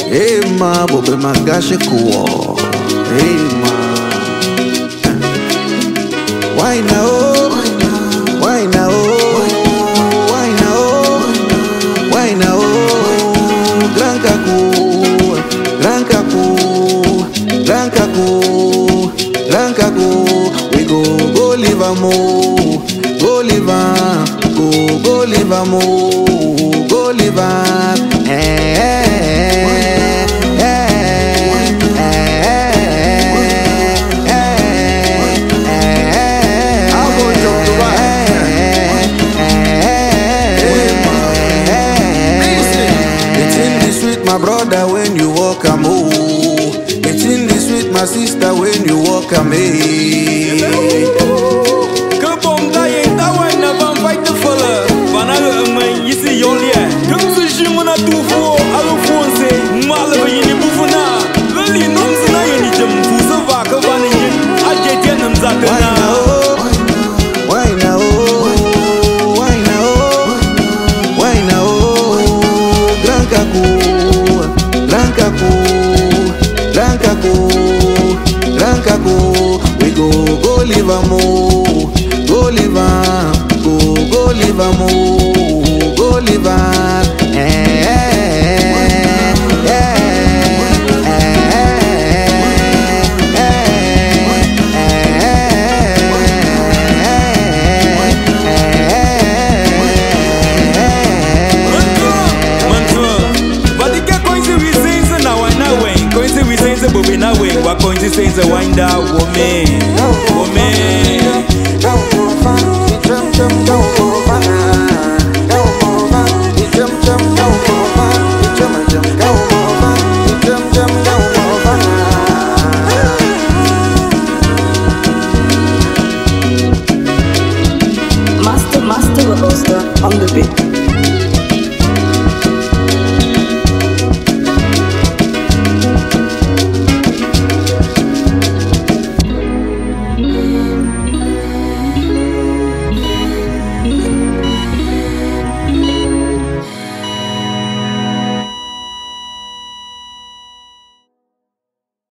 Hey ma, bobe magashe kuo. Hey ma. Why now? Why now? Why now? Why now? Grancacu, Grancacu, Grancacu, Grancacu. We go live a mo, go live a, go live a mo, go live a. My brother, when you walk a move, it's in the sweet, my sister, when you walk a me. Come on, dying, that one never fight the fella. Banana, man, you see, you're here. Come to Shimona do for Alphonse, say, Malawi, in the Buffona. Really, no, I need them to survive. I get them that now. Why now? Why now? Why now? Grancacu, Grancacu, Grancacu, Grancacu. We go live a mo, go live a, go live a mo, go live a. What going to say is a wind out woman, woman. Master, Master, on the beat.